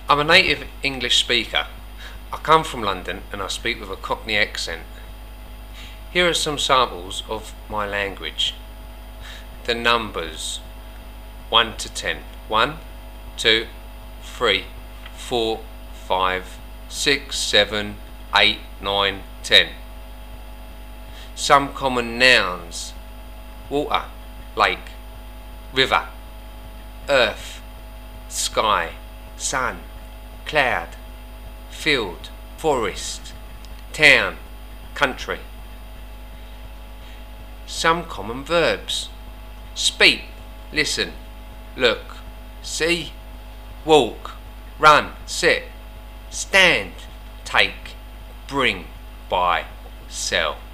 I'm a native English speaker. I come from London and I speak with a Cockney accent. Here are some samples of my language. The numbers 1 to 10. 1, 2, 3, 4, 5, 6, 7, 8, 9, 10. Some common nouns: water, lake, river, earth, sky, sun, cloud, field, forest, town, country. Some common verbs: speak, listen, look, see, walk, run, sit, stand, take, bring, buy, sell.